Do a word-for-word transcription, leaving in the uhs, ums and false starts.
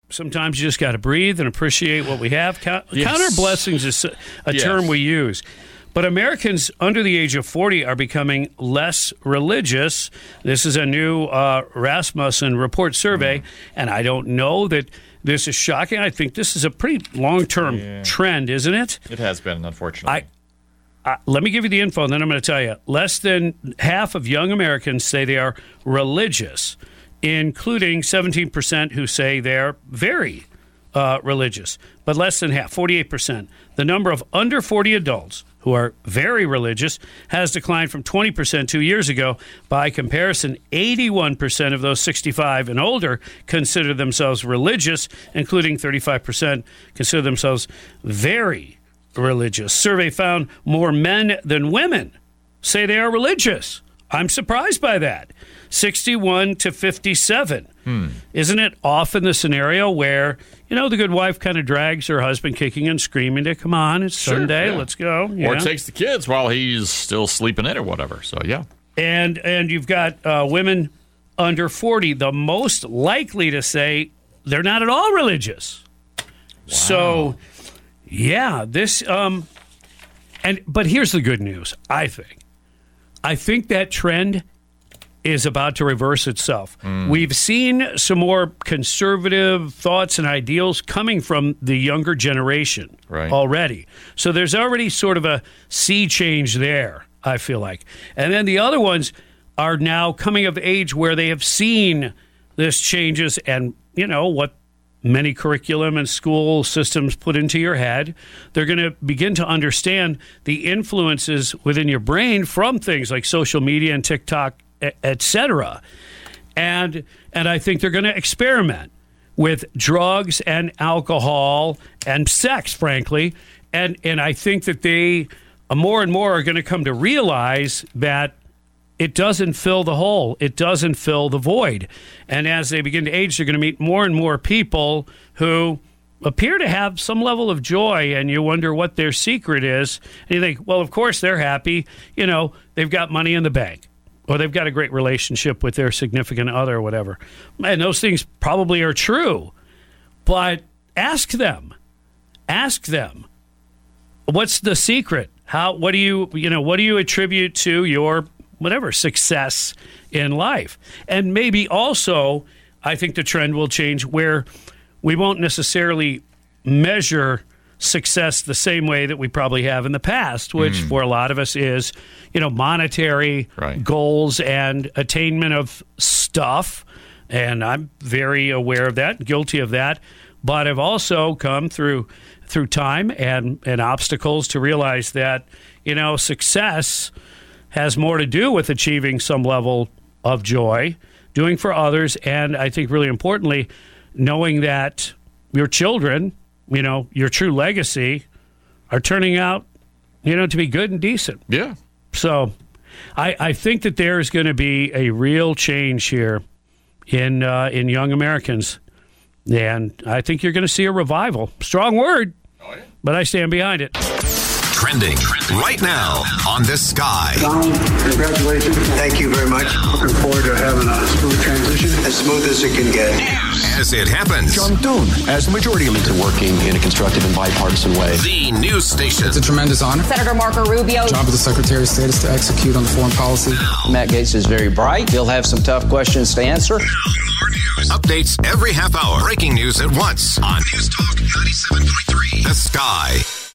sometimes you just got to breathe and appreciate what we have. Count, Yes. count our blessings is a Yes. term we use. But Americans under the age of forty are becoming less religious. This is a new uh, Rasmussen report survey, and I don't know that this is shocking. I think this is a pretty long-term Yeah. trend, isn't it? It has been, unfortunately. I, uh, let me give you the info, and then I'm going to tell you. Less than half of young Americans say they are religious, including seventeen percent who say they're very uh, religious, but less than half, forty-eight percent. The number of under forty adults who are very religious has declined from twenty percent two years ago. By comparison, eighty-one percent of those sixty-five and older consider themselves religious, including thirty-five percent consider themselves very religious. Survey found more men than women say they are religious. I'm surprised by that. sixty-one to fifty-seven. Hmm. Isn't it often the scenario where, you know, the good wife kind of drags her husband kicking and screaming to, come on, it's Sure, Sunday, yeah. let's go. Or Yeah. takes the kids while he's still sleeping in or whatever. So, yeah. And and you've got uh, women under forty, the most likely to say they're not at all religious. So, yeah, this um, and but here's the good news. I think, I think that trend is about to reverse itself. Mm. We've seen some more conservative thoughts and ideals coming from the younger generation Right. already. So there's already sort of a sea change there, I feel like. And then the other ones are now coming of age where they have seen this changes and, you know, what many curriculum and school systems put into your head. They're going to begin to understand the influences within your brain from things like social media and TikTok, et cetera. And and I think they're going to experiment with drugs and alcohol and sex, frankly. And and I think that they uh, more and more are going to come to realize that it doesn't fill the hole. It doesn't fill the void. And as they begin to age, they're going to meet more and more people who appear to have some level of joy, and you wonder what their secret is. And you think, well, of course they're happy. You know, they've got money in the bank, or they've got a great relationship with their significant other or whatever. And those things probably are true. But ask them. Ask them. What's the secret? How what do you, you know, what do you attribute to your whatever success in life? And maybe also, I think the trend will change where we won't necessarily measure success the same way that we probably have in the past, which mm. for a lot of us is, you know, monetary right. goals and attainment of stuff. And I'm very aware of that, guilty of that. But I've also come through through time and, and obstacles to realize that, you know, success has more to do with achieving some level of joy, doing for others, and I think really importantly, knowing that your children, you know, your true legacy, are turning out, you know, to be good and decent. Yeah. So I, I think that there's going to be a real change here in uh, in young Americans, and I think you're going to see a revival. Strong word, oh, yeah. but I stand behind it. Trending right now on The Sky. Donald, congratulations. Thank you very much. Looking forward to having a smooth transition. As smooth as it can get. As it happens. John Thune, as the majority leader, working in a constructive and bipartisan way. The news station. It's a tremendous honor. Senator Marco Rubio. The job of the Secretary of State is to execute on the foreign policy. Matt Gaetz is very bright. He'll have some tough questions to answer. Updates every half hour. Breaking news at once on News Talk ninety-seven point three. The Sky.